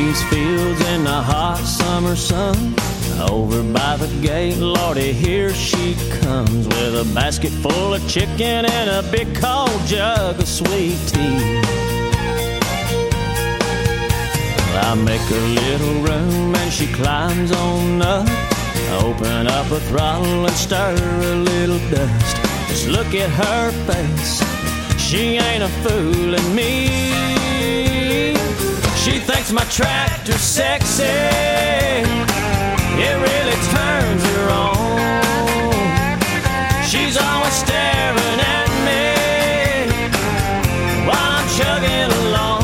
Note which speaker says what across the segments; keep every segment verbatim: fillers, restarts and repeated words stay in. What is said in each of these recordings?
Speaker 1: these fields in the hot summer sun. Over by the gate, Lordy, here she comes with a basket full of chicken and a big cold jug of sweet tea. I make a little room and she climbs on up. Open up a throttle and stir a little dust. Just look at her face, she ain't a fooling me. She thinks my tractor's sexy, it really turns her on. She's always staring at me while I'm chugging along.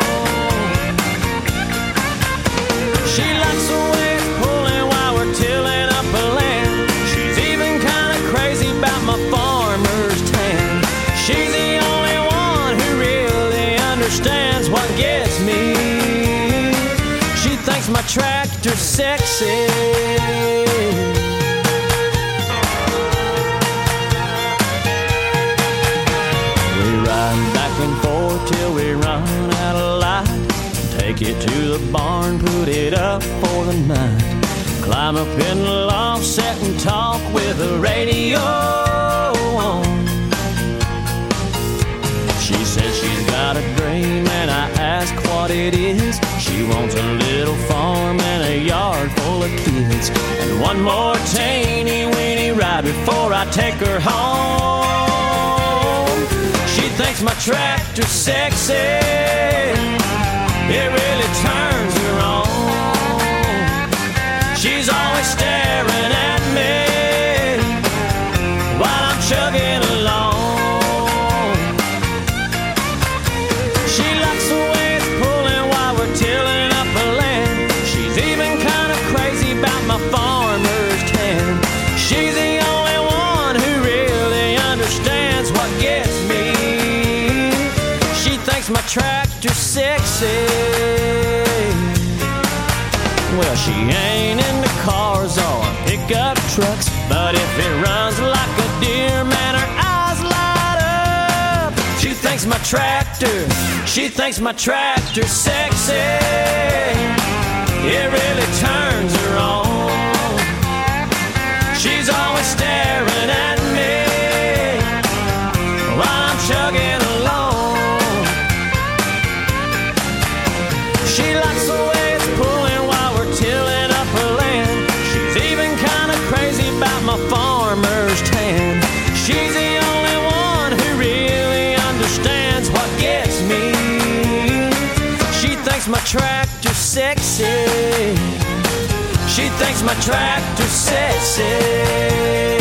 Speaker 1: She likes the way it's pulling while we're tilling up a land. She's even kind of crazy about my farmer's tan. She's the only one who really understands what gets me. She thinks my tractor's sexy. We ride back and forth till we run out of light. Take it to the barn, put it up for the night. Climb up in the loft, sit and talk with the radio on. She says she's got a dream and I ask what it is. She wants a little farm and a yard full of kids, and one more teeny weeny ride before I take her home. She thinks my tractor's sexy, it really turns her on. She's always staring at me while I'm chugging along. She likes the way it's pulling while we're tilling up a land. She's even kind of crazy about my farmer's tan. She's the only one who really understands what gets me. She thinks my tractor's sexy. Well, she ain't into cars or pickup trucks, but if it runs like a deer, man, her eyes light up. She thinks my tractor, she thinks my tractor's sexy. It really turns her on. She's always staring at me while I'm chugging along. She likes the way it's pulling while we're tilling up her land. She's even kind of crazy about my farmer's tan. She's the only one who really understands what gets me. She thinks my tractor's sexy. She thinks my tractor's sexy.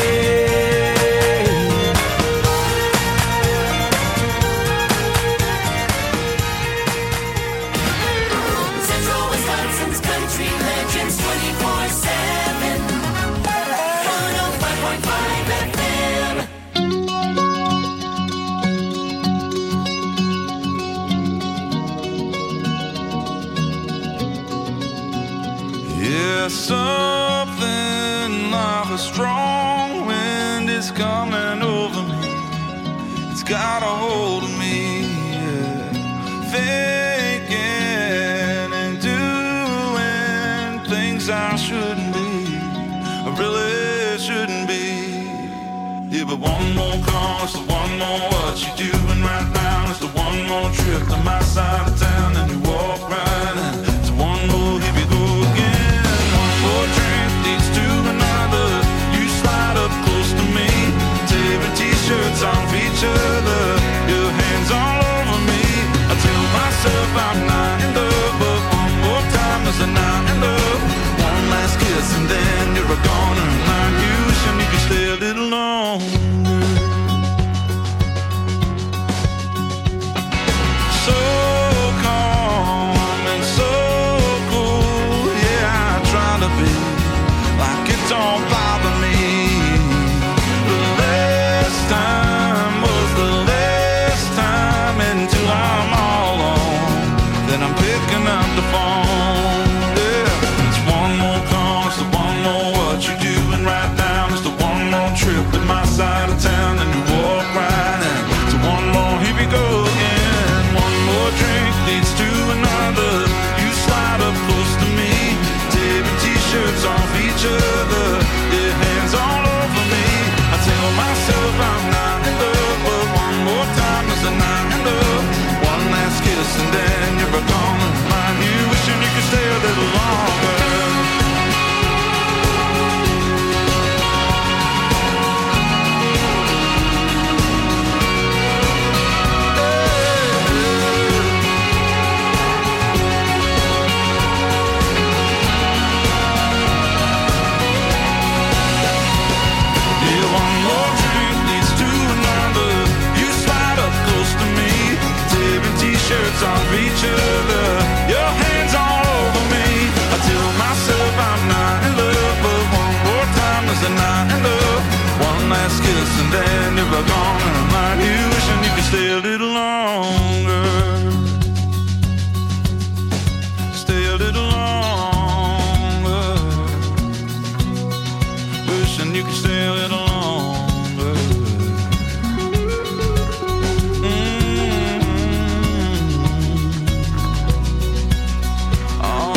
Speaker 2: Something like a strong wind is coming over me. It's got a hold of me, yeah. Thinking and doing things I shouldn't be, I really shouldn't be. Yeah, but one more call, it's the one more what you doing right now. It's the one more trip to my side of town, and you walk right in. It's one more, here we go again. More drink leads to another. You slide up close to me, tearing t-shirts off each other, your hands all over me. I tell myself I'm not in love, but one more time is a not in love. One last kiss and then you're a goner. Like you should, you can stay a little longer. So calm and so cool, yeah, I try to be like it don't bother me. The last time was the last time until I'm all on shirts off each other, your hands all over me. I tell myself I'm not in love, but one more time is a night in love. One last kiss and then you're gone, and I'm like you, wishing you could stay a little longer. Stay a little longer. Wishing you could stay a little longer. Mm-hmm. Oh.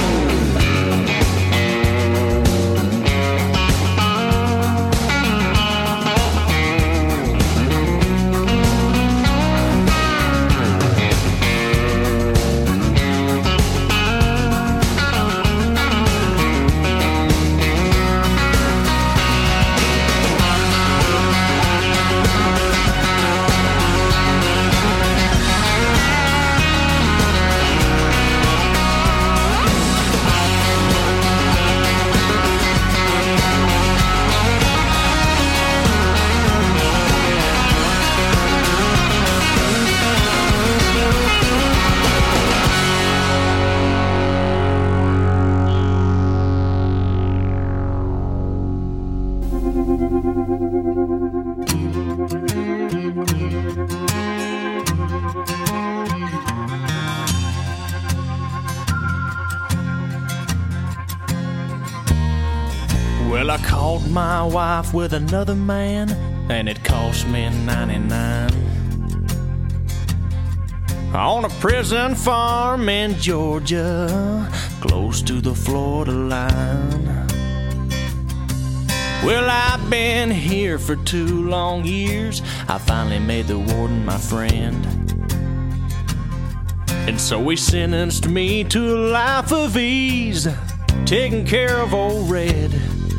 Speaker 1: Well, I caught my wife with another man, and it cost me ninety-nine. On a prison farm in Georgia, close to the Florida line. Well, I've been here for two long years. I finally made the warden my friend, and so he sentenced me to a life of ease, taking care of old Red.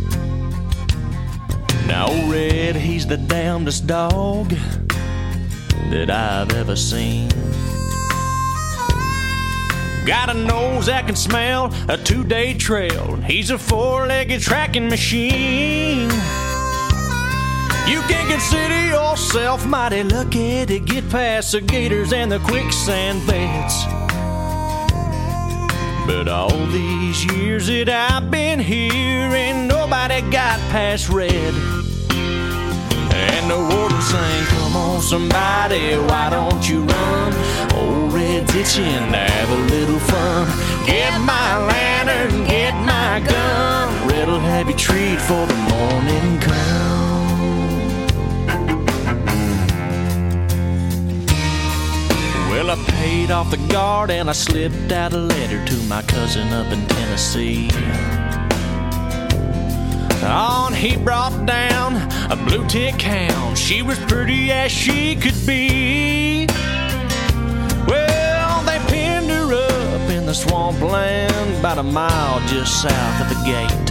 Speaker 1: Now old Red, he's the damnedest dog that I've ever seen. Got a nose that can smell a two-day trail. He's a four-legged tracking machine. You can consider yourself mighty lucky to get past the gators and the quicksand beds. But all these years that I've been here, ain't nobody got past Red. And the warden sang, come on somebody, why don't you run? Old Red's itching to have a little fun. Get my lantern, get my gun. Red'll have you treat for the morning come. Well, I paid off the guard and I slipped out a letter to my cousin up in Tennessee. Oh, and he brought down a blue tick hound. She was pretty as she could be. Well, they pinned her up in the swampland about a mile just south of the gate.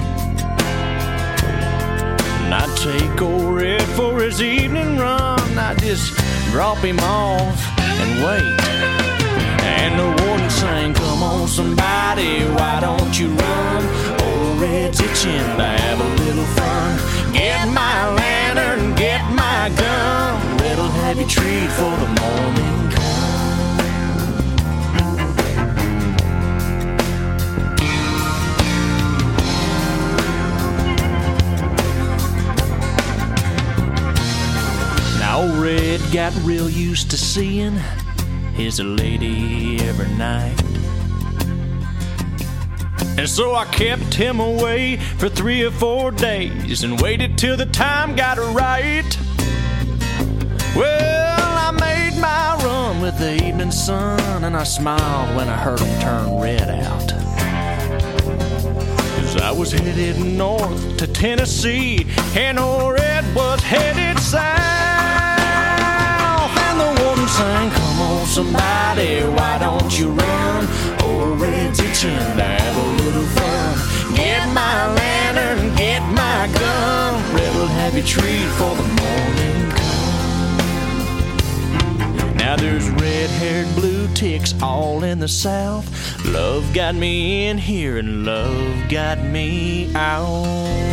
Speaker 1: And I'd take old Red for his evening run. I'd just drop him off and wait. And the warden sang, come on somebody, why don't you run? Old Red's itching to have a little fun. Get my lantern, get my gun. Red'll have you treat for the morning come. Now old Red got real used to seeing his lady every night, and so I kept him away for three or four days and waited till the time got right. Well, I made my run with the evening sun, and I smiled when I heard him turn Red out. 'Cause I was headed north to Tennessee, and old Red was headed south. And the warden sang, come on somebody, why don't you run? Old Red's itching to have a little fun. Get my lantern, get my gun. Red'll have you treat for the morning come. Now there's red-haired blue ticks all in the south. Love got me in here and love got me out.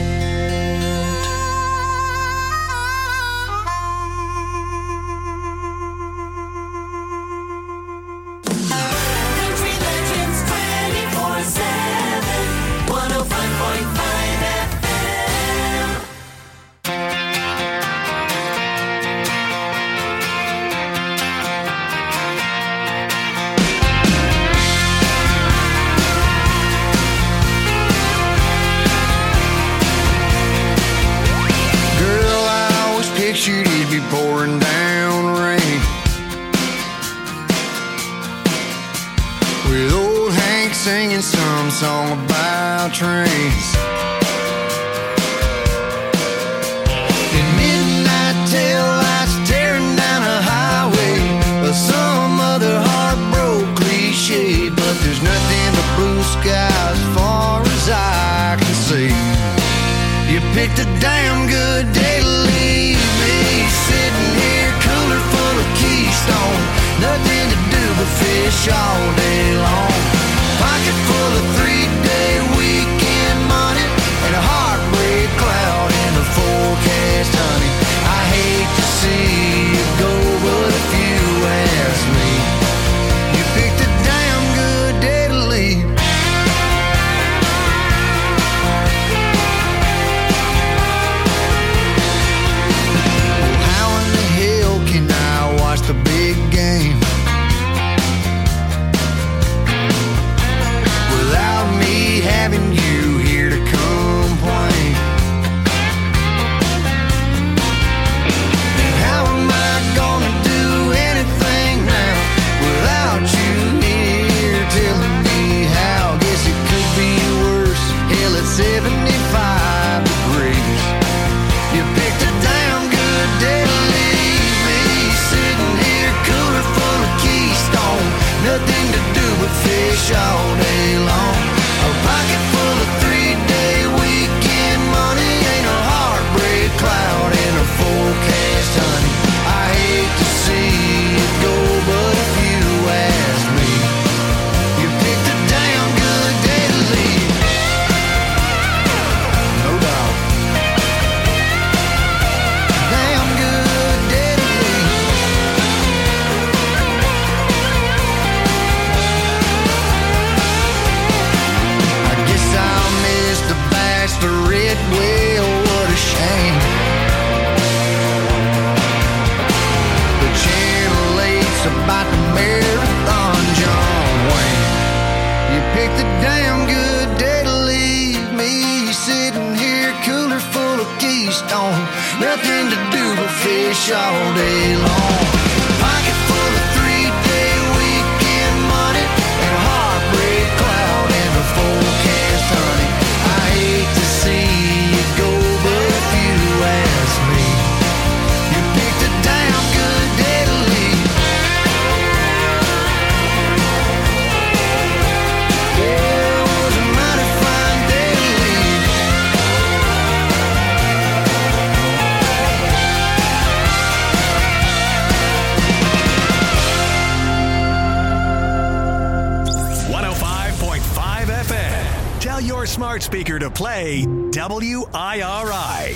Speaker 3: with old Hank singing some song about trains. In midnight tail lights tearing down a highway, or some other heartbroken cliche, but there's nothing but blue sky as far as I can see. You picked a damn good day to leave me, sitting here cooler full of Keystone, nothing to do but fish all day long. Pocket full of three-day weekend money and a heartbreak cloud in the forecast, honey. I hate to see you go, but if you ask me, you picked a damn good day to leave. The big game without me having you here to complain. And how am I gonna do anything now without you here telling me how? Guess it could be worse. Hell, it's seventy-five degrees. You picked a damn good day to leave me, sitting here cooler full of Keystone, nothing to do but fish all day long. A pocket full of three-day weekend money, ain't a heartbreak cloud in a forecast, honey. I hate to see it go, but if you ask me, you picked a damn good day to leave. No doubt. Damn good day to leave. I guess I'll miss the bachelorette, well, what a shame. The Channel eight's about the marathon, John Wayne. You picked a damn good day to leave me, sitting here cooler full of Keystone, nothing to do but fish all day long. Pocket full of three-day weekend money and a heartbreak cloud in the forecast, honey. I hate to see you go, but if you ask me, you picked a damn good day to leave. Yeah, it was a mighty fine day to leave.
Speaker 4: one oh five point five F M. Tell your smart speaker to play W I R I.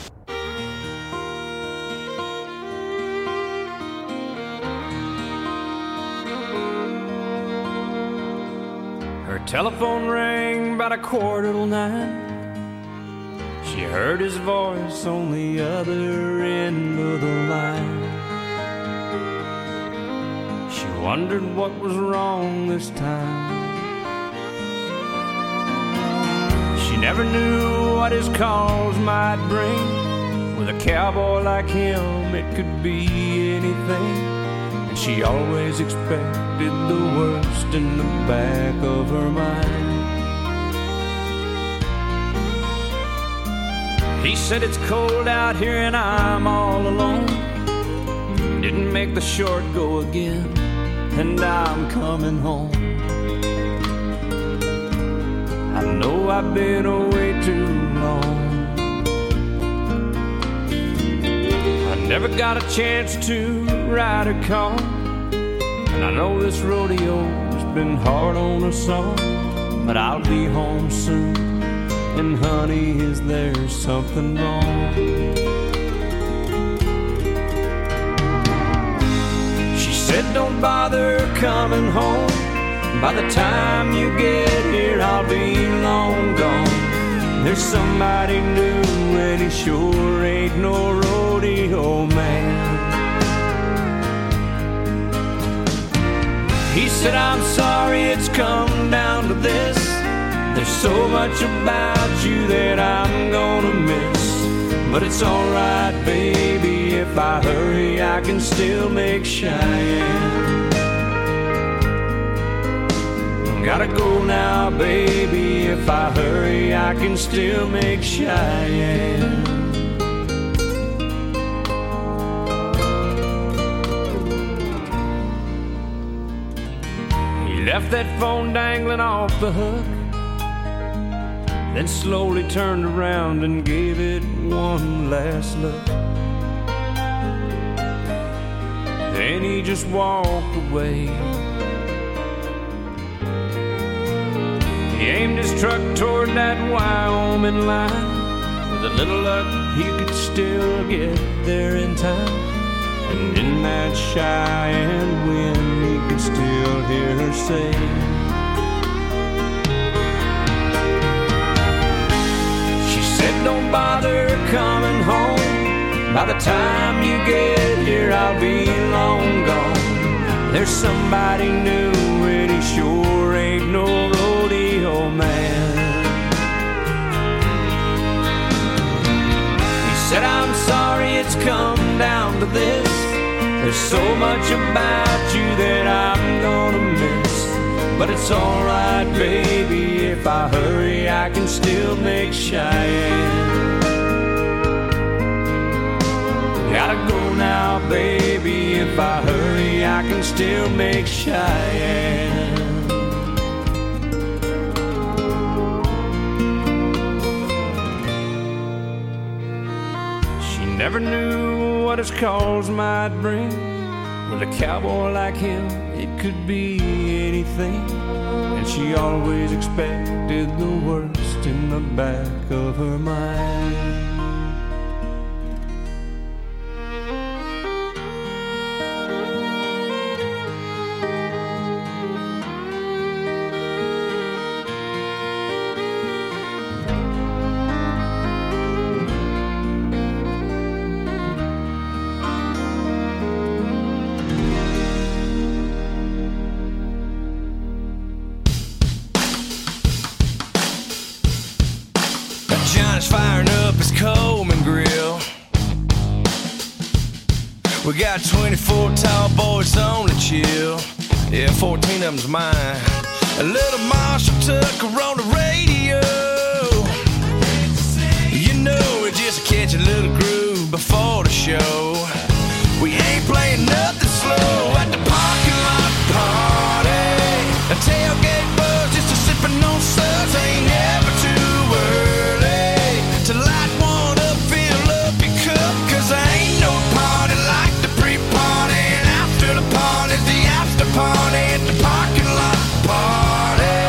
Speaker 1: Her telephone rang about a quarter till nine. She heard his voice on the other end of the line. She wondered what was wrong this time. She never knew what his calls might bring. With a cowboy like him, it could be anything. And she always expected the worst in the back of her mind. He said it's cold out here and I'm all alone. Didn't make the short go again, and I'm coming home. I know I've been away too long. I never got a chance to ride a car, and I know this rodeo's been hard on us all. But I'll be home soon, and honey, is there something wrong? She said don't bother coming home. By the time you get here, I'll be long gone. There's somebody new, and he sure ain't no rodeo man. He said, I'm sorry it's come down to this. There's so much about you that I'm gonna miss. But it's alright, baby, if I hurry, I can still make Cheyenne. Gotta go now, baby. If I hurry, I can still make Cheyenne. He left that phone dangling off the hook, then slowly turned around and gave it one last look. Then he just walked away. He aimed his truck toward that Wyoming line. With a little luck, he could still get there in time. And in that Cheyenne wind, he could still hear her say, she said, don't bother coming home. By the time you get here, I'll be long gone. There's somebody new, and he sure ain't no rodeo man. He said, I'm sorry it's come down to this. There's so much about you that I'm gonna miss. But it's alright, baby, if I hurry, I can still make Cheyenne. Gotta go now, baby, if I hurry, I can still make Cheyenne. She never knew what his calls might bring. With a cowboy like him, it could be anything. And she always expected the worst in the back of her mind.
Speaker 3: Johnny's firing up his Coleman grill. We got twenty-four tall boys on the chill. Yeah, fourteen of them's mine. A little Marshall Tucker on the radio. You know, we just catch a little groove before the show. We ain't playing nothing slow at the parking lot party. A tailgate buzz, just a sipping on suds. Ain't never too early to light one up, fill up your cup. Cause there ain't no party like the pre-party. And after the party's the after party at the parking lot party.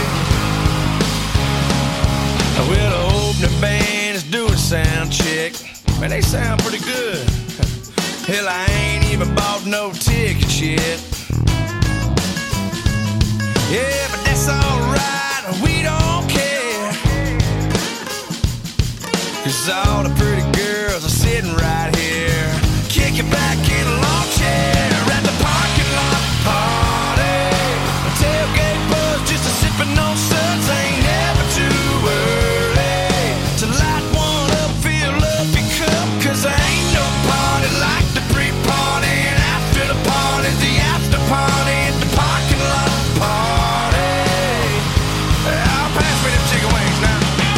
Speaker 3: Well, the opening band is doing sound check. Man, they sound pretty good. Hell, I ain't even bought no tickets yet. Yeah, but that's alright, we don't care. Cause all the pretty girls are sitting right here, kicking back in a lawn chair at the parking lot party. A tailgate buzz, just a sipping on suds. Ain't never too early to light one up, fill up your cup. Cause there ain't no party like the pre-party. And after the party's the after party at the parking lot party. I'll pass me them chicken wings now.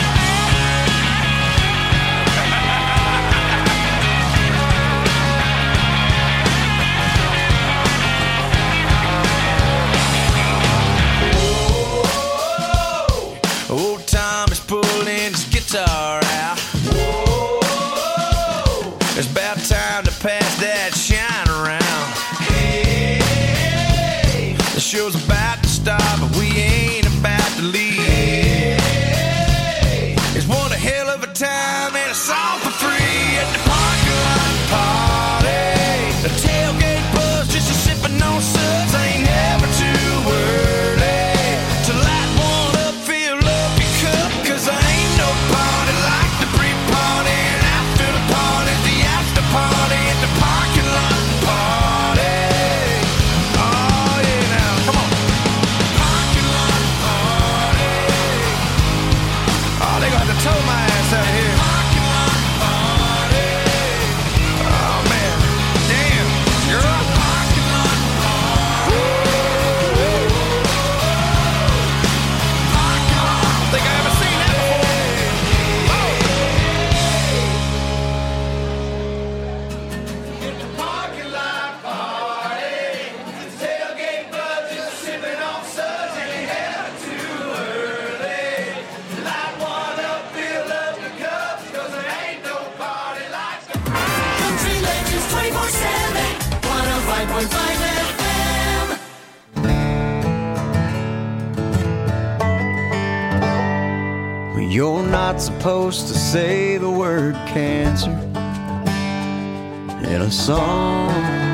Speaker 3: Old Tom is pulling his guitar out. It's about time to pass that shine around. The show's about to start, but we ain't about to leave. It's one a hell of a time and it's all for free at the parking lot party. The tailgate buzz, just a sipping on suds. Ain't never too early to light one up, fill up your cup. Cause there ain't no party like the pre-party. And after the party's the after party at the parking lot party. Oh yeah, now come on. Parking lot party. Oh, they gonna have to tow my ass out of here. Parking lot party. You're not supposed to say the word cancer in a song.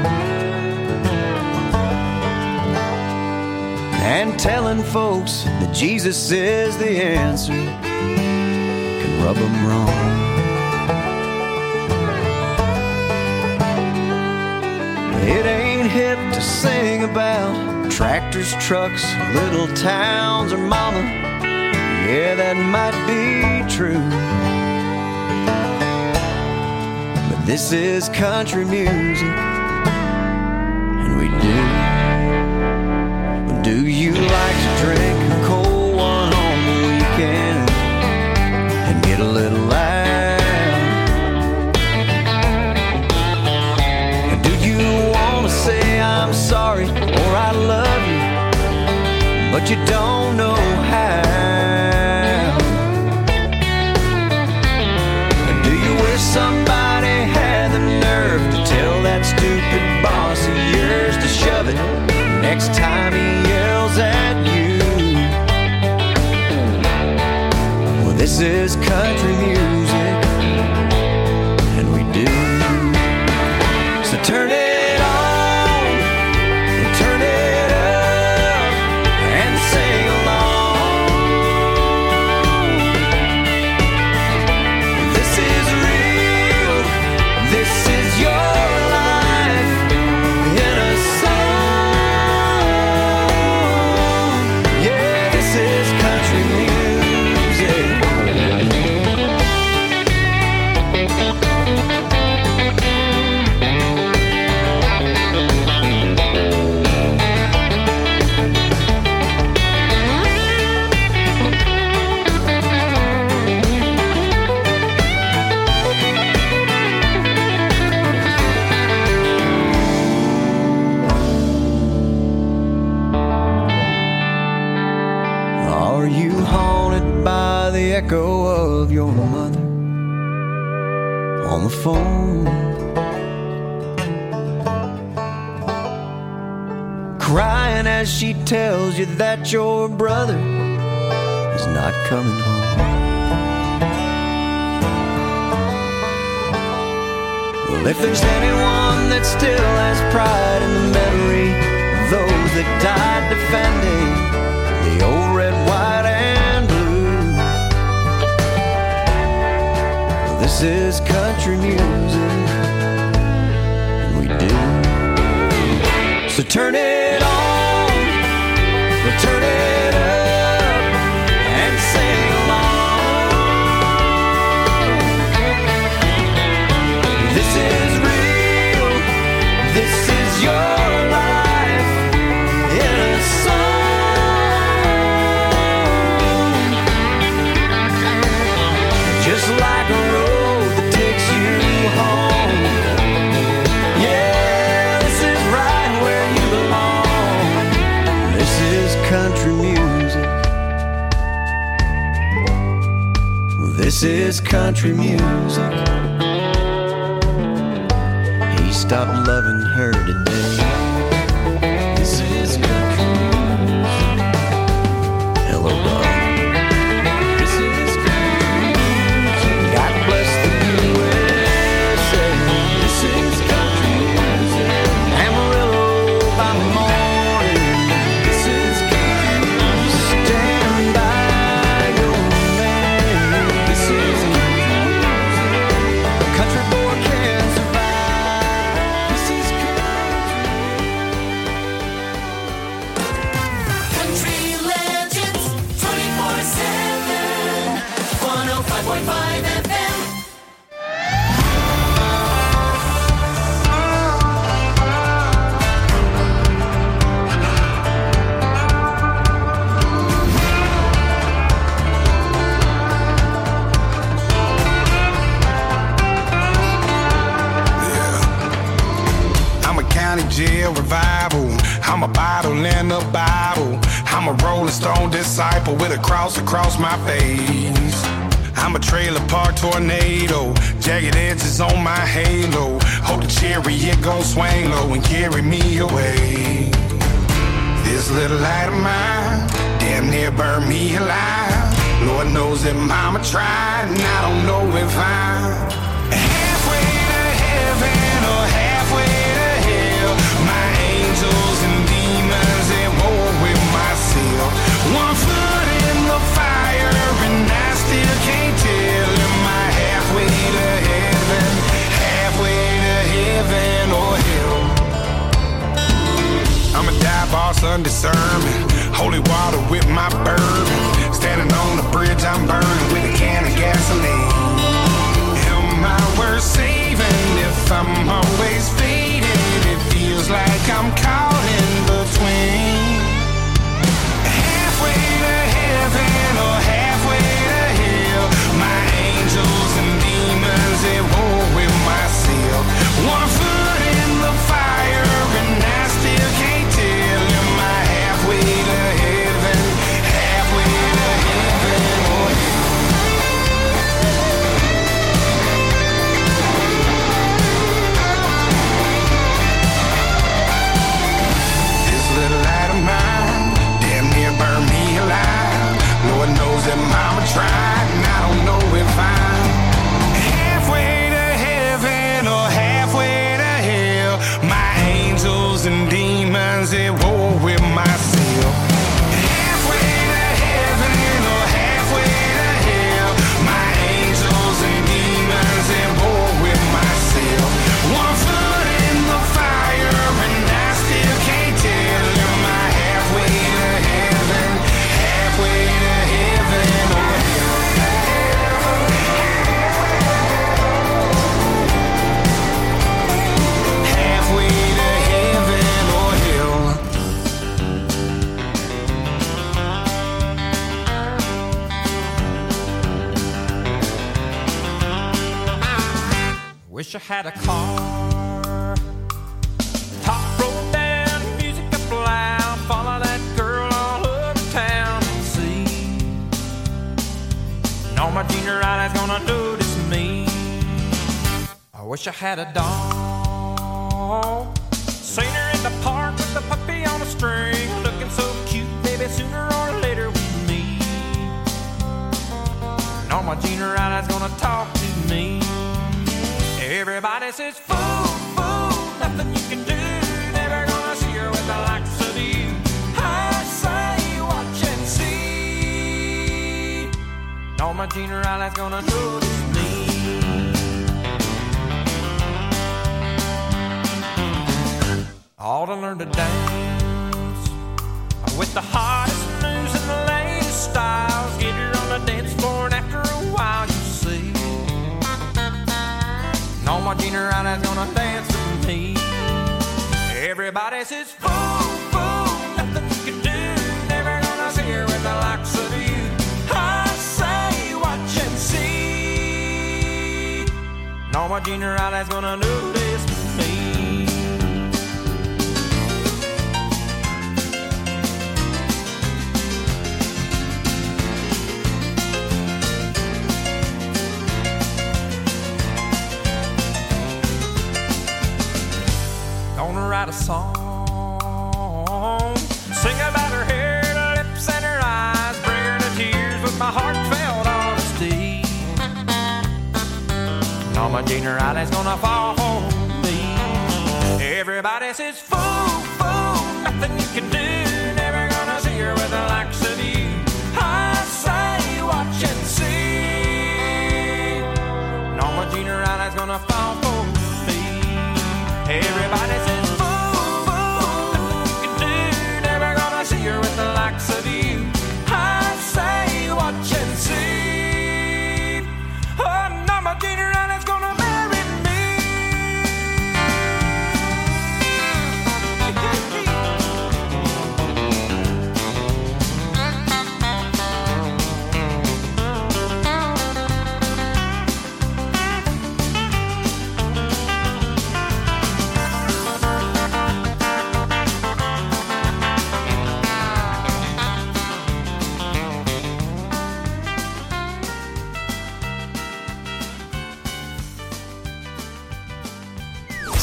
Speaker 3: And telling folks that Jesus is the answer can rub them wrong. It ain't hip to sing about tractors, trucks, little towns, or mama. Yeah, that might be true, but this is country music, and we do. Do you like to drink a cold one on the weekend and get a little loud? Do you want to say I'm sorry or I love you, but you don't know how? Do you wish somebody had the nerve to tell that stupid boss of yours to shove it next time he yells at you? Well, this is country music, and we do. So turn it on and turn it up and sing along. This is real, this is your life in a song. Yeah, this is country music. Are you haunted by the echo of your mother on the phone, crying as she tells you that your brother is not coming home? Well, if there's anyone that still has pride in the memory of those that died defending the old red, white, and blue, well, this is country music, and we do. So turn it on, we'll turn it up and sing along. This is real, this is your life in a song. Just like a road that takes you home. Yeah, this is right where you belong. This is country music. This is country music. He stopped loving her today. This is country music. Hello, darling. This is country music. God bless the U S A. This is country music. Amarillo by morning. This is country music. Stand by your man. This is country music. A country boy can't survive. This is
Speaker 5: Country legends, twenty-four seven, one oh five point five F M.
Speaker 6: I'm a county jail revival. I'm a bottle in a Bible. I'm a Rolling Stone disciple with a cross across my face. I'm a trailer park tornado, jagged edges on my halo. Hope the chariot gon' swing low and carry me away. This little light of mine damn near burned me alive. Lord knows that mama tried, and I don't know if I'm halfway to heaven or halfway to hell. My angels and demons at war with myself. One foot in the fire and I still can't tell. Am I halfway to heaven, halfway to heaven or hell? I'm a dive boss under sermon, holy water with my bourbon. Standing on the bridge I'm burning with a can of gasoline. Am I worth saving if I'm always faded? It feels like I'm caught in between. Halfway to heaven or halfway to hell. My angels and demons at war with myself. One foot in the fire and I still can't tell. Am I halfway to heaven, halfway to heaven or hell? This little light of mine damn near burned me alive. Lord knows that mama tried, and I don't know if I'm halfway to heaven or halfway to hell. My angels and demons at war with myself. Halfway to heaven or halfway to hell. My angels and demons at war with myself. One foot in the fire and I still can't tell. Am I halfway to heaven, halfway to heaven or hell? Halfway to heaven or hell.
Speaker 7: Wish I had a car, top rolled down, music up loud, follow that girl all over town and see. No, my junior eyes gonna notice me. I wish I had a dog, seen her in the park with the puppy on a string, looking so cute, baby, sooner or later we meet. No, my junior eyes gonna talk to me. Everybody says, fool, fool, nothing you can do. Never gonna see her with the likes of you. I say, watch and see. No, my junior eye's gonna notice me. Ought to learn to dance with the hottest moves and the latest styles. Get her on the dance floor and after a while you see. No, my junior eye's gonna dance with me. Everybody says, fool, fool, nothing you can do. Never gonna see her with the likes of you. I say, watch and see. No, my junior eye's gonna notice me. Gonna write a song, sing about her hair, her lips and her eyes, bring her to tears with my heartfelt honesty. No, my junior eye's gonna fall for me. Everybody says, fool, fool, nothing you can do. Never gonna see her with the likes of you. I say, watch and see. No, my junior eye's gonna fall for me. Everybody says, fool, fool, nothing you can do. Never gonna see her with the likes of you. I say, watch and see. Oh, no, my junior is gonna marry me.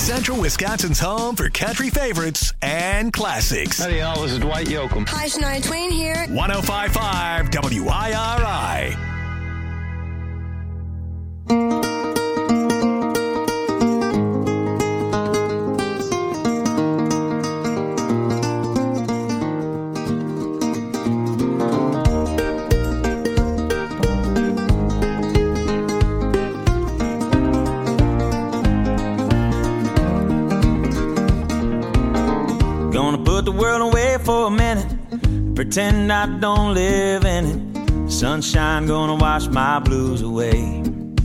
Speaker 4: Central Wisconsin's home for country favorites and classics.
Speaker 8: Howdy, y'all. This is Dwight Yoakam.
Speaker 9: Hi, Shania Twain here.
Speaker 4: one oh five point five W I R I.
Speaker 1: For a minute, pretend I don't live in it. Sunshine gonna wash my blues away.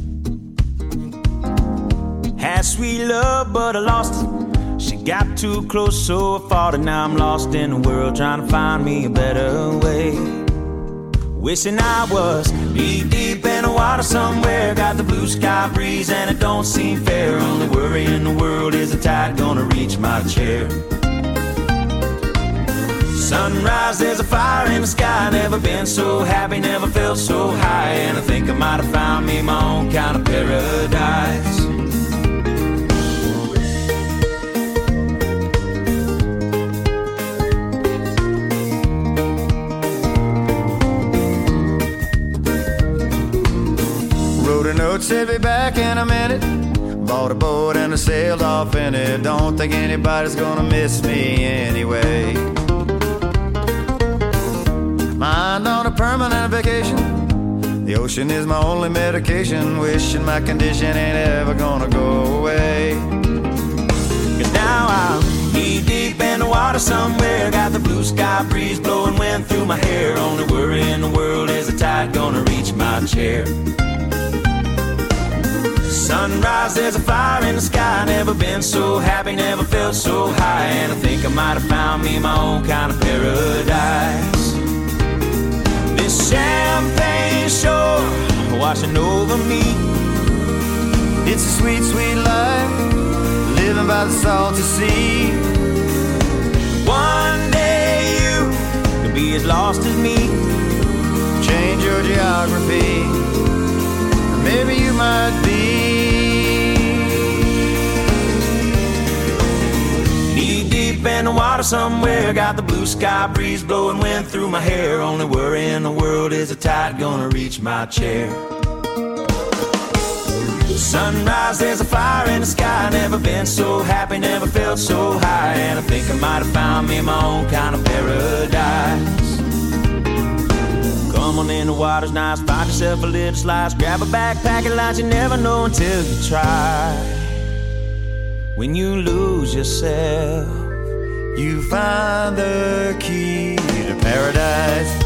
Speaker 1: Had sweet love, but I lost it. She got too close, so I fought it. Now I'm lost in the world, trying to find me a better way. Wishing I was knee deep in the water somewhere. Got the blue sky breeze and it don't seem fair. Only worry in the world is the tide gonna reach my chair. Sunrise, there's a fire in the sky. Never been so happy, never felt so high. And I think I might have found me my own kind of paradise.
Speaker 3: Wrote a note, said be back in a minute. Bought a boat and I sailed off in it. Don't think anybody's gonna miss me anyway. Mind on a permanent vacation. The ocean is my only medication. Wishing my condition ain't ever gonna go away.
Speaker 1: Cause now I'm knee deep in the water somewhere. Got the blue sky breeze blowing wind through my hair. Only worry in the world is the tide gonna reach my chair. Sunrise, there's a fire in the sky. Never been so happy, never felt so high. And I think I might have found me my own kind of paradise. This champagne shore washing over me.
Speaker 3: It's a sweet, sweet life, living by the salty sea.
Speaker 1: One day you could be as lost as me.
Speaker 3: Change your geography, maybe you might be.
Speaker 1: Knee deep in the water somewhere. Got the blue sky breeze blowing wind through my hair. Only worry in the world is the tide gonna reach my chair. Sunrise, there's a fire in the sky. Never been so happy, never felt so high. And I think I might have found me my own kind of paradise. Come on in, the water's nice. Find yourself a little slice. Grab a backpack and lunch. You never know until you try. When you lose yourself,
Speaker 3: you find the key to paradise.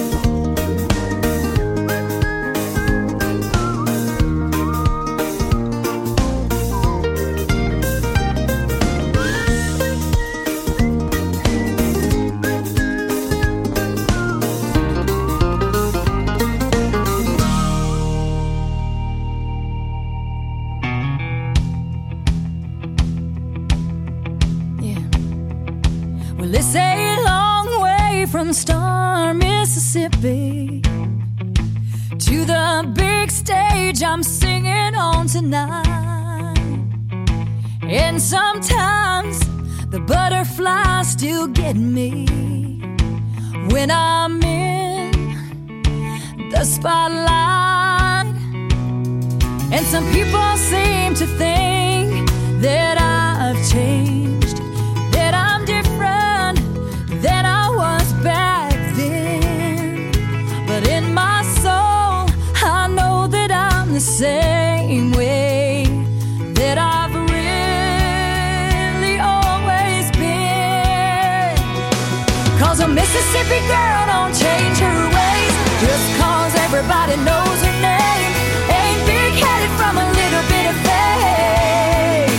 Speaker 10: It's a long way from Star, Mississippi to the big stage I'm singing on tonight. And sometimes the butterflies still get me when I'm in the spotlight. And some people seem to think that I've changed, that I'm different than I was back then. But in my soul, I know that I'm the same way that I've really always been. Cause a Mississippi girl don't change her ways just cause everybody knows her name. Ain't big-headed from a little bit of fame.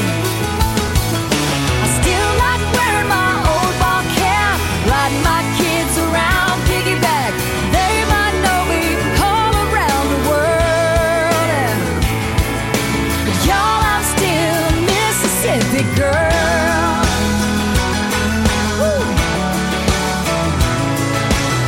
Speaker 10: I still like wearing my old ball cap, riding my kids around piggyback. They might know me all around the world. But y'all, I'm still a Mississippi girl. Woo.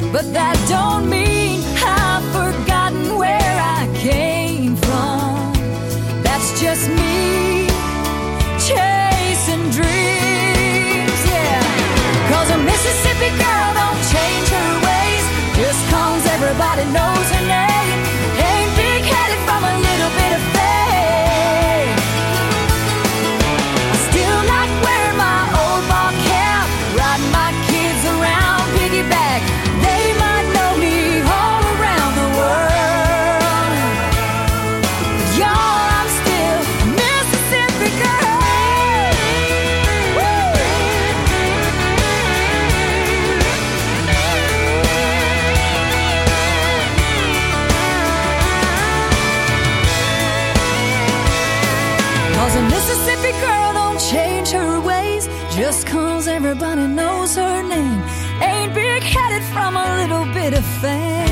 Speaker 10: but that don't mean I've forgotten where I came from. That's just me chasing dreams, yeah. Cause a Mississippi girl don't change her ways just cause everybody knows her name. Ain't big-headed from a little bit of fame. I still like wearing my old ball cap, riding my kids around piggyback. They might know me all around the world, but y'all, I'm still a Mississippi girl. Woo! Cause a Mississippi girl don't change her ways just cause everybody knows her name. Ain't big-headed from a little bit of fame.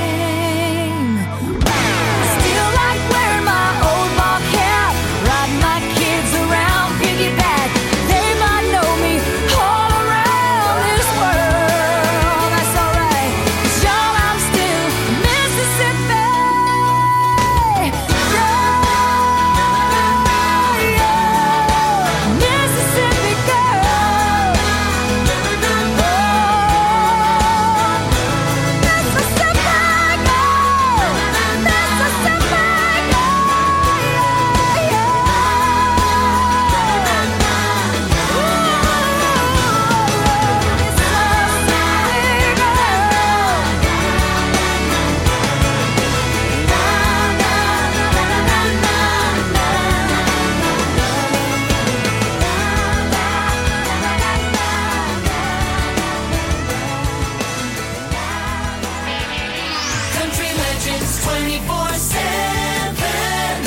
Speaker 10: Still like wearing my old ball cap, riding my kids around piggyback. They might know me all around this world. That's alright, 'cause y'all, I'm still Mississippi girl, yeah. Mississippi girl, oh, Mississippi girl, Mississippi
Speaker 5: Country Legends twenty-four seven.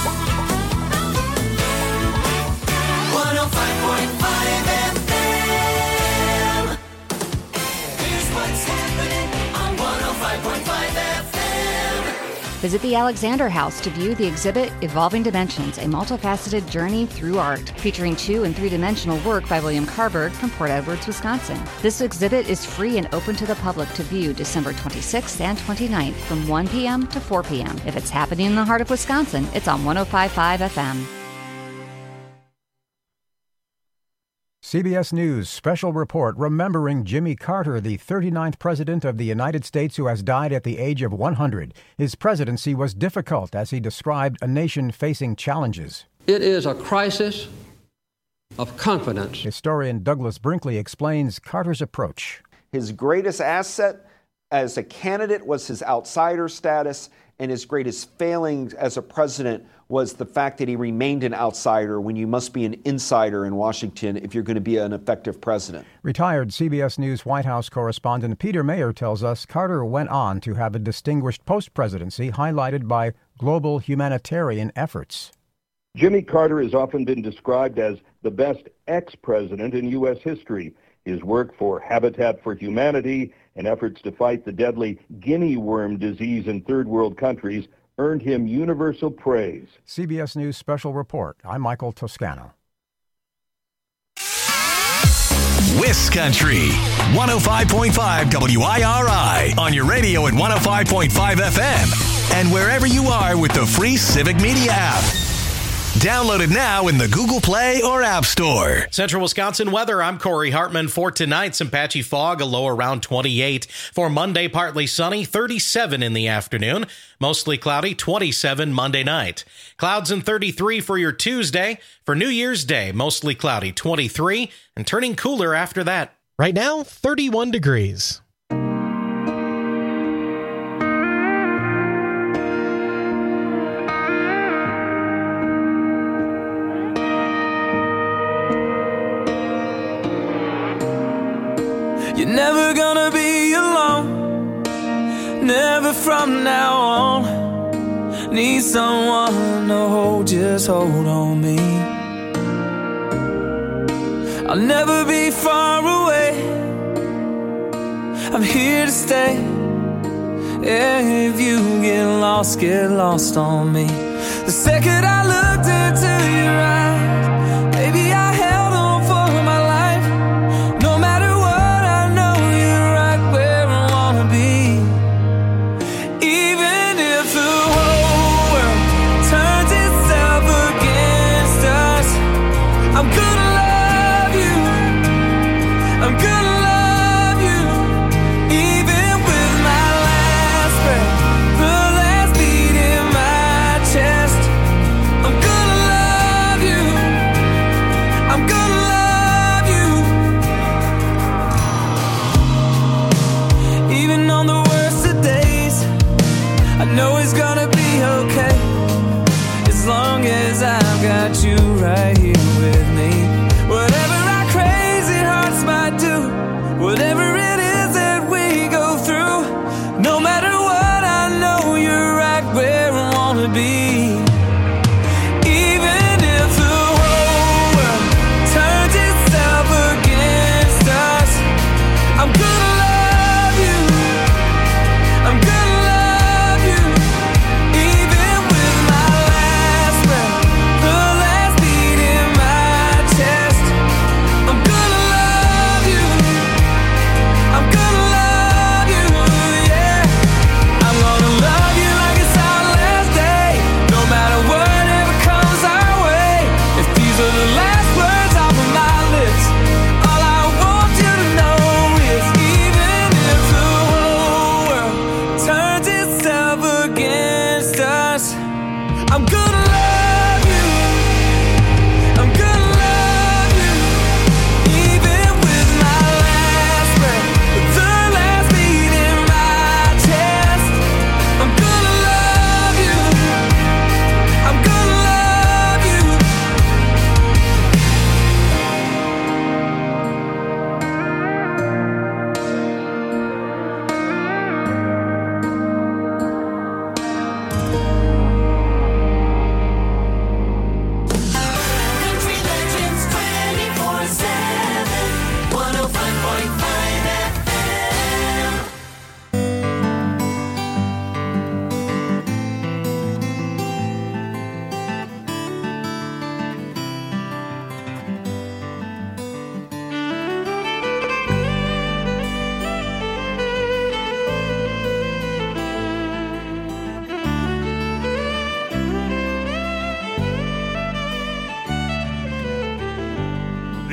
Speaker 5: one oh five point five F M. Here's what's happening on one oh five point five F M.
Speaker 8: Visit the Alexander House to view the exhibit Evolving Dimensions, a multifaceted journey through art, featuring two and three-dimensional work by William Carberg from Port Edwards, Wisconsin. This exhibit is free and open to the public to view December twenty-sixth and twenty-ninth from one p.m. to four p.m. If it's happening in the heart of Wisconsin, it's on one oh five point five F M.
Speaker 9: C B S News special report remembering Jimmy Carter, the thirty-ninth President of the United States who has died at the age of one hundred. His presidency was difficult as he described a nation facing challenges.
Speaker 11: It is a crisis of confidence.
Speaker 9: Historian Douglas Brinkley explains Carter's approach.
Speaker 12: His greatest asset as a candidate was his outsider status, and his greatest failing as a president was the fact that he remained an outsider when you must be an insider in Washington if you're going to be an effective president.
Speaker 9: Retired C B S News White House correspondent Peter Mayer tells us Carter went on to have a distinguished post-presidency highlighted by global humanitarian efforts.
Speaker 13: Jimmy Carter has often been described as the best ex-president in U S history. His work for Habitat for Humanity and efforts to fight the deadly guinea worm disease in third world countries earned him universal praise.
Speaker 9: C B S News Special Report. I'm Michael Toscano.
Speaker 4: Wiscountry, one oh five point five W I R I, on your radio at one oh five point five F M, and wherever you are with the free Civic Media app. Download it now in the Google Play or App Store.
Speaker 14: Central Wisconsin weather. I'm Corey Hartman. For tonight, some patchy fog, a low around twenty-eight. For Monday, partly sunny, thirty-seven in the afternoon. Mostly cloudy, twenty-seven Monday night. Clouds and thirty-three for your Tuesday. For New Year's Day, mostly cloudy, twenty-three, and turning cooler after that.
Speaker 15: Right now, thirty-one degrees.
Speaker 16: You're never gonna be alone, never from now on. Need someone to hold, just hold on me. I'll never be far away, I'm here to stay. If you get lost, get lost on me. The second I looked into your eyes, baby, I held on for my life. No matter what, I know you're right where I wanna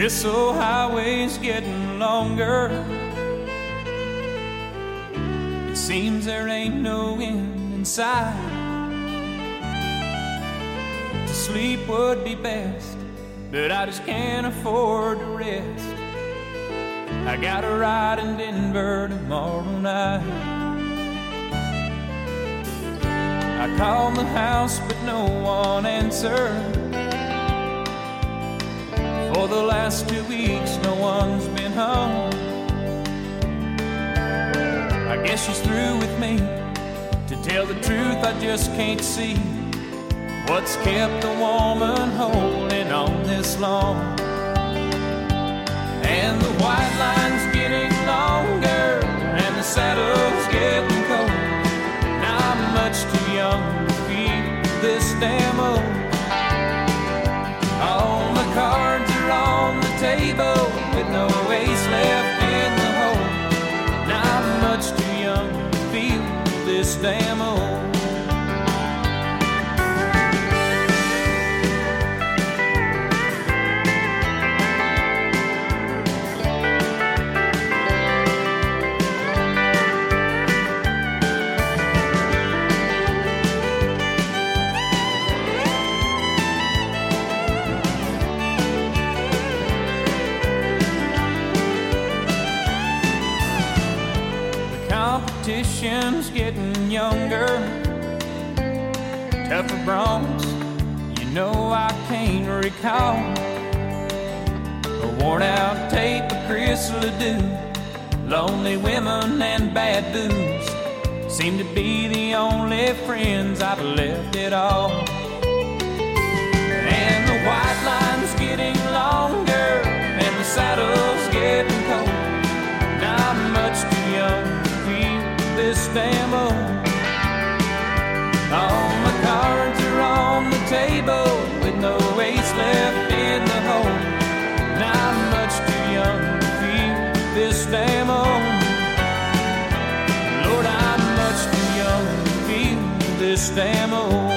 Speaker 16: This old highway's getting longer. It seems there ain't no end in sight. To sleep would be best, but I just can't afford to rest. I got a ride in Denver tomorrow night. I called the house, but no one answered. For the last two weeks, no one's been home. I guess she's through with me. To tell the truth, I just can't see what's kept a woman holding on this long. And the white line's getting longer, and the saddle's getting cold. Now I'm much too young to feel this damn old. All the cards are on the table with no ace left in the hole. Now I'm much too young to feel this damn old. Competition's getting younger, tougher bronze, you know I can't recall. A worn out tape of Chris Ledoux, lonely women and bad booze seem to be the only friends I've left at all. And the white line's getting longer, and the saddle's getting cold. Now I'm much too young this damn old. All my cards are on the table with no ace left in the hole. Now I'm much too young to feel this damn old. Lord, I'm much too young to feel this damn old.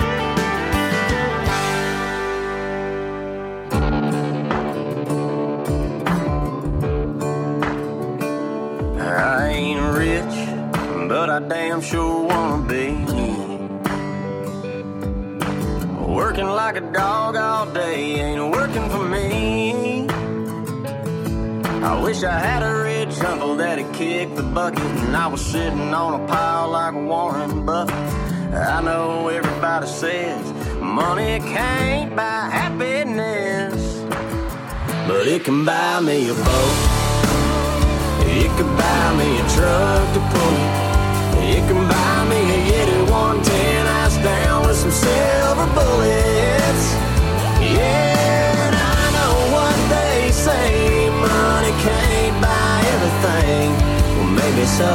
Speaker 17: I ain't rich, but I damn sure wanna be. Working like a dog all day ain't working for me. I wish I had a rich uncle that'd kick the bucket and I was sitting on a pile like Warren Buffett. I know everybody says money can't buy happiness, but it can buy me a boat. It can buy me a truck to pull. It can buy me a Yeti one ten ice down with some silver bullets. Yeah, and I know what they say, money can't buy everything. Well, maybe so,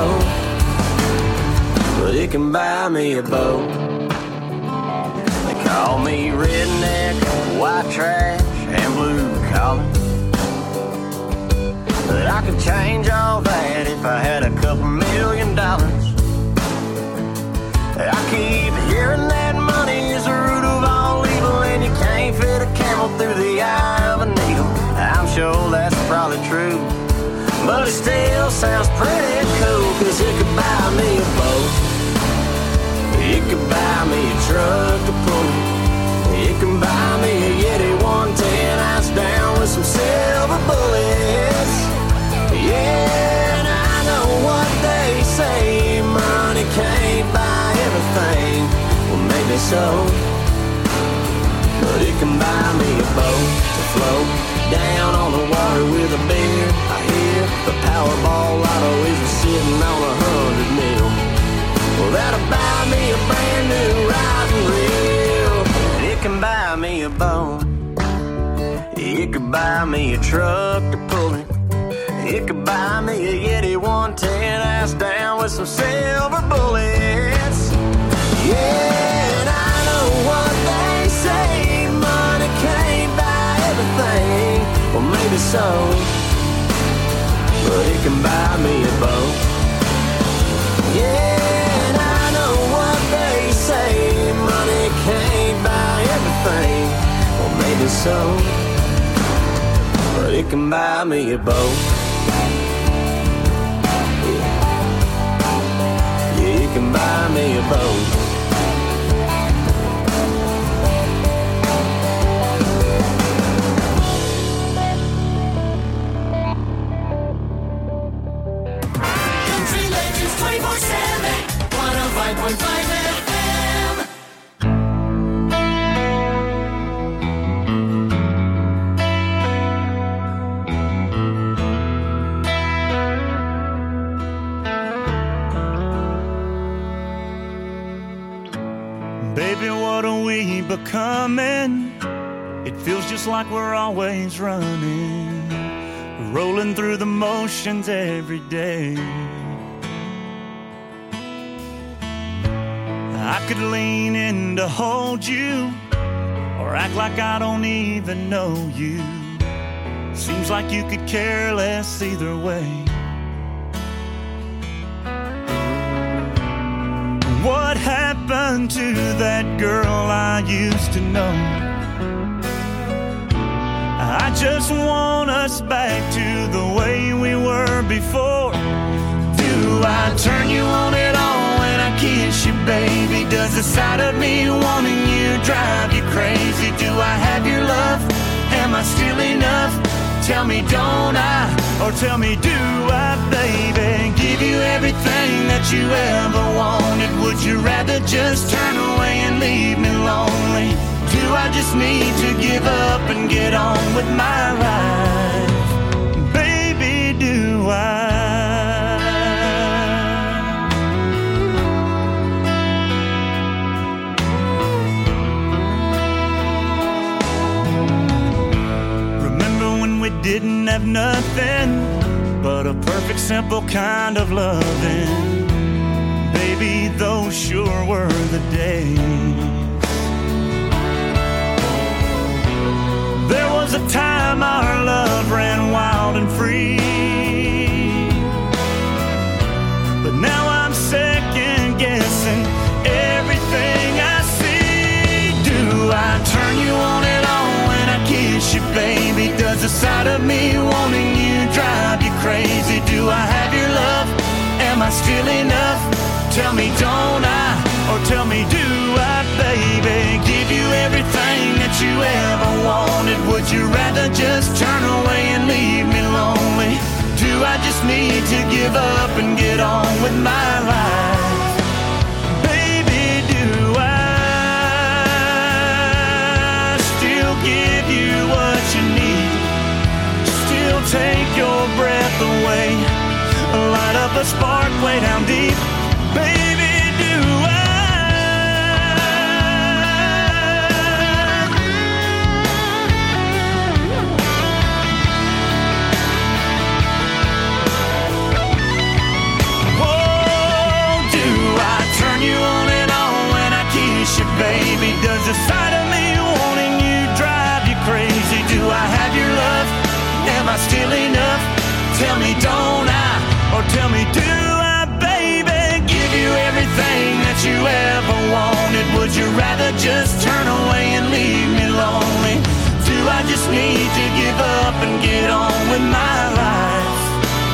Speaker 17: but it can buy me a boat. They call me redneck, white trash, and blue collar, but I could change all that if I had a couple million dollars. I keep hearing that money is the root of all evil, and you can't fit a camel through the eye of a needle. I'm sure that's probably true, but it still sounds pretty cool, cause it could buy me a boat. It could buy me a truck to pull. It can buy me a Yeti one ten ice down with some silver bullets. Yeah, and I know what they say, money can't buy everything. Well, maybe so, but it can buy me a boat to float down on the water with a beer. I hear the Powerball lotto is sitting on a hundred mil. Well, that'll buy me a brand new riding reel. And it can buy me a boat. It could buy me a truck to pull it. It could buy me a Yeti one ten ass down with some silver bullets. Yeah, and I know what they say, money can't buy everything. Well, maybe so, but it can buy me a boat. Yeah, and I know what they say, money can't buy everything. Well, maybe so, but it can buy me a boat. Yeah, it can buy me a boat.
Speaker 5: twenty-four seven, one oh five point five F M.
Speaker 18: Baby, what are we becoming? It feels just like we're always running, rolling through the motions every day. I could lean in to hold you, or act like I don't even know you. Seems like you could care less either way. What happened to that girl I used to know? I just want us back to the way we were before. Do I turn you on at all when I kiss you, baby? Does the sight of me wanting you drive you crazy? Do I have your love? Am I still enough? Tell me, don't I? Or tell me, do I, baby? Give you everything that you ever wanted. Would you rather just turn away and leave me lonely? Do I just need to give up and get on with my life? Baby, do I? Didn't have nothing but a perfect, simple kind of loving. Baby, those sure were the days. There was a time our love ran wild and free, but now I'm second guessing everything I see. Do I turn you on at all when I kiss you, baby? Does the sight of me wanting you drive you crazy? Do I have your love? Am I still enough? Tell me, don't I? Or tell me, do I, baby? Give you everything that you ever wanted. Would you rather just turn away and leave me lonely? Do I just need to give up and get on with my life? Baby, do I still give you what you need? Still take your breath away, light up a spark way down deep. Baby, do you on and on when I kiss you, baby? Does the sight of me wanting you drive you crazy? Do I have your love? Am I still enough? Tell me, don't I? Or tell me, do I, baby? Give you everything that you ever wanted. Would you rather just turn away and leave me lonely? Do I just need to give up and get on with my life?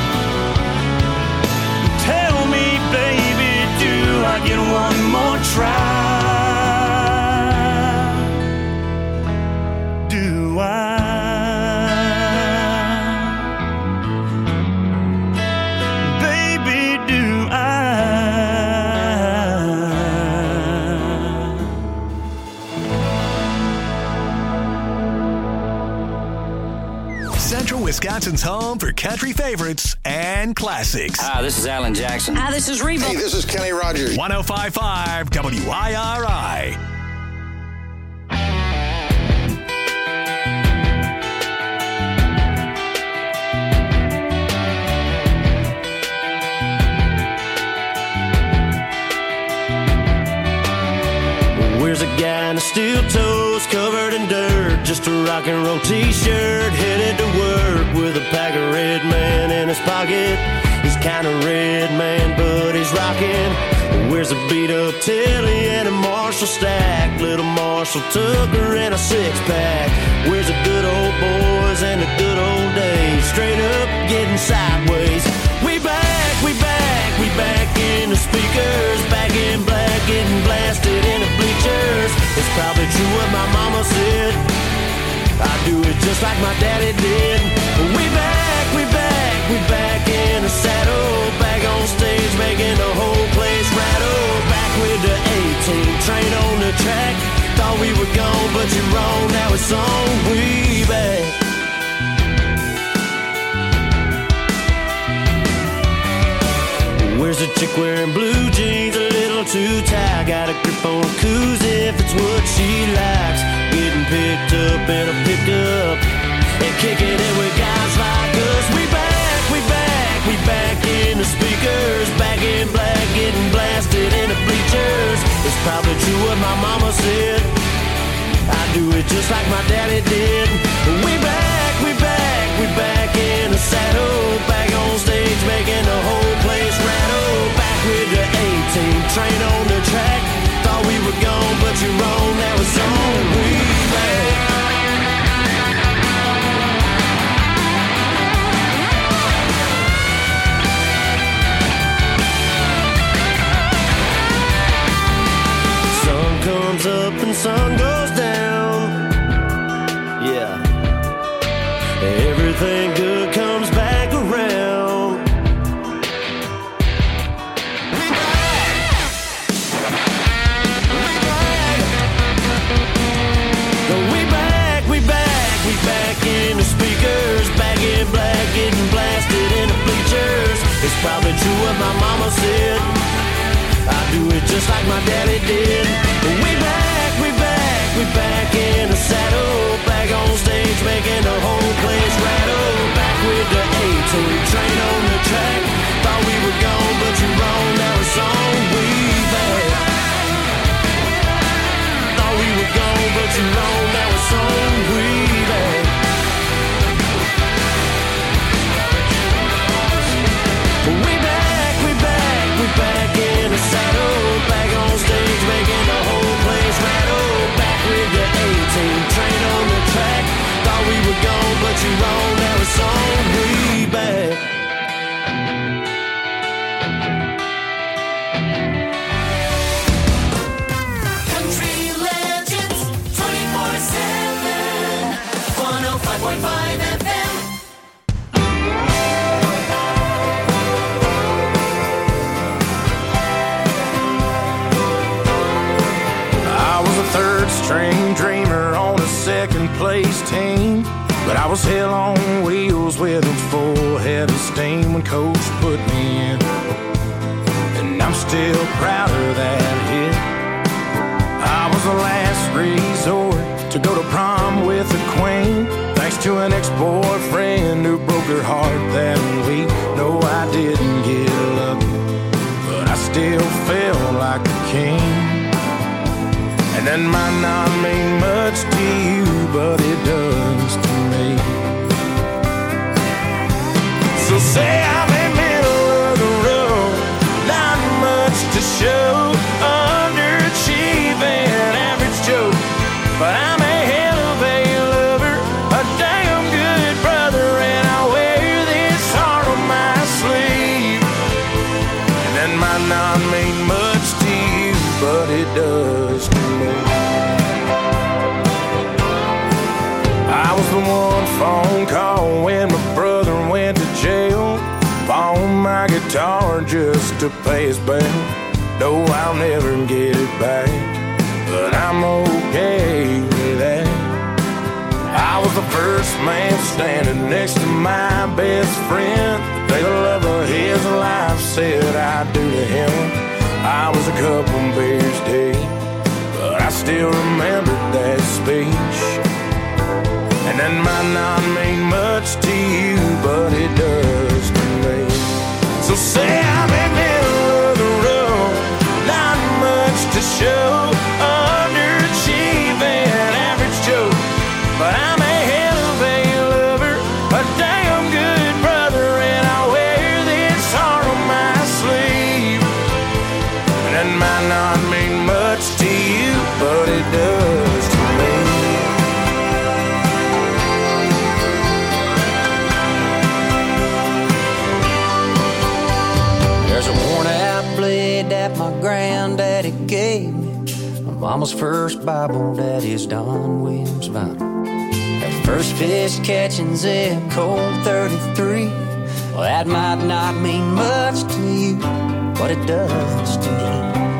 Speaker 18: Tell me, baby, do I get one more try? Do I? Baby, do I?
Speaker 4: Central Wisconsin's home for country favorites and classics.
Speaker 19: Hi, this is Alan Jackson.
Speaker 20: Hi, this is Reba.
Speaker 21: Hey, this is Kenny Rogers.
Speaker 4: one oh five point five W I R I.
Speaker 17: Where's a guy in the steel toes covered in dirt? Just a rock and roll t-shirt, headed to work with a pack of Red Man in his pocket. He's kind of red, man, but he's rocking. Where's a beat up Tilly and a Marshall stack? Little Marshall Tucker and a six pack. Where's the good old boys and the good
Speaker 1: good old days, straight up getting sideways. We back, we back, we back in the speakers, back in black, getting blasted in the bleachers. It's probably true what my mama said, I do it just like my daddy did. We back, we back, we back in the saddle, back on stage making the whole place rattle. Back with the A-team, train on the track. Thought we were gone, but you're wrong, now it's on. We back. Where's the chick wearing blue jeans, a little too tight? Got a grip on a koozie if it's what she likes. Getting picked up in a pickup and kicking it with guys like us. We back, we back, we back in the speakers, back in black, getting blasted in the bleachers. It's probably true what my mama said, I do it just like my daddy did. We back, we back, we back in the saddle, back on stage making the whole place rattle. Back with the A-team, train on the track. Thought we were gone, but you're wrong, now it's on. We back. Sun comes up and sun goes down. Yeah. Everything good comes back around. We back. We back. We back, we back, we back in the speakers, back in black, getting blasted in the bleachers. It's probably true what my mama said, I do it just like my daddy did. We back, we back, we back in the saddle, back on stage making the whole place rattle. Back with the A-team, train on the track. Thought we were gone, but you're wrong, now it's on. We back. Thought we were gone, but you're wrong, now it's on. We back. We back, we back, we back in the saddle, back on stage making the whole place rattle. Back with the A-team, train on the track. Thought we were gone, but you're wrong, now it's on. We back.
Speaker 5: Country legends, twenty-four seven, one oh five point five F M.
Speaker 6: I was a third string dreamer on a second place team, but I was hell on wheels with a full head of steam when coach put me in, and I'm still proud of that hit. I was the last resort to go to prom with a queen, thanks to an ex-boyfriend who broke her heart that week. No, I didn't get lucky, but I still felt like a king. And that might not mean much to you, but it does to me. So say I'm in middle of the road, not much to show, underachieving, average Joe, but I'm a hell of a lover, a damn good brother, and I wear this heart on my sleeve. And that might not mean much to you, but it does to me. I was the one phone call when my brother went to jail, pawned my guitar just to pay his bail. No, I'll never get it back, but I'm okay with that. I was the first man standing next to my best friend, the day the love of his life said I do to him. I was a couple beers deep, but I still remember that speech. And that might not mean much to you, but it does to me. So say I'm in the middle of the road, not much to show, underachieving, average Joe, but I'm a hell of a lover, a damn good brother, and I wear this heart on my sleeve. And that might not mean much to you, but it does to me.
Speaker 3: that my granddaddy gave me. My mama's first Bible, daddy's Don Williams vinyl. That first fish catching zip code thirty-three. Well, that might not mean much to you, but it does to me.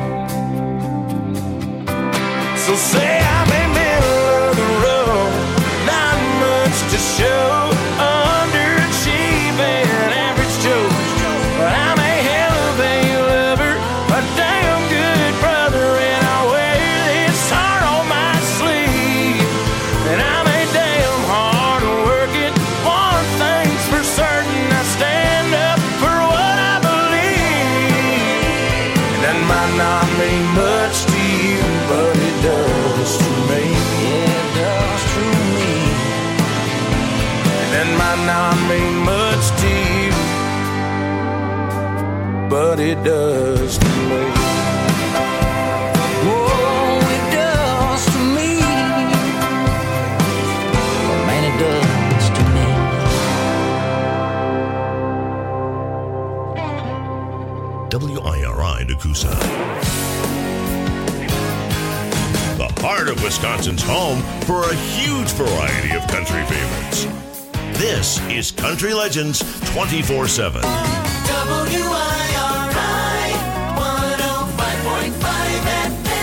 Speaker 18: So say I'm in middle of the road, not much to show, underachieving average Joe. But I'm a hell of a lover, a damn good brother, and I wear this heart on my sleeve. And I'm a damn hard working, one thing's for certain, I stand up for what I believe. And that might not mean much to you, but it does to me.
Speaker 3: Yeah, it does to me.
Speaker 18: And that might not mean much to you, but it does to me.
Speaker 3: Oh, it does to me. Man, it does to me.
Speaker 19: W I R I Nakusa. The heart of Wisconsin's home for a huge variety of country favorites. This is Country Legends twenty-four seven.
Speaker 5: W I